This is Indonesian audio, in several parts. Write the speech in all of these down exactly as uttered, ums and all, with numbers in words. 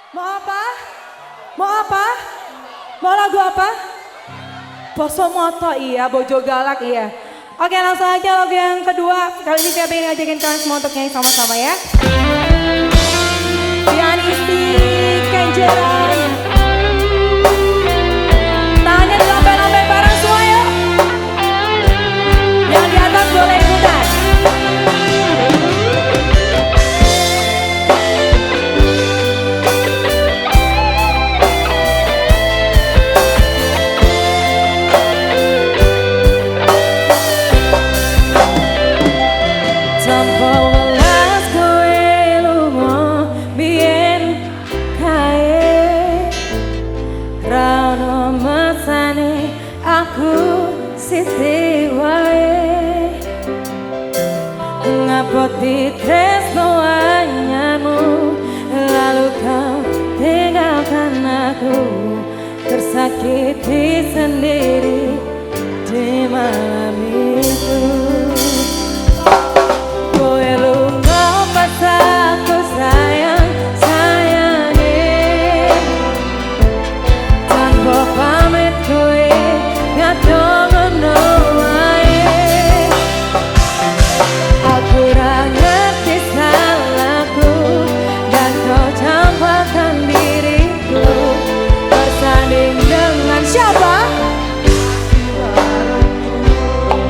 Mau apa? Mau apa? Mau lagu apa? Poso moto iya, bojo galak iya. Oke langsung aja lagu yang kedua. Kali ini saya pengen ngajakin kalian semua untuk nyanyi sama-sama ya. Pianisti Kenjeran. Tangannya dilompe-lompe bareng semua yuk. Yang di atas boleh ikutan. Aku siti wae ngapoti tresno anyamu, lalu kau tinggalkan aku tersakiti sendiri di malam itu. Kowe lunga pas aku sayang sayangi tanpa pamit kowe don't know why. Aku ngerti salahku dan kau campakkan diriku bersanding dengan siapa?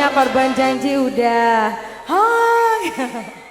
korban janji udah. Hai.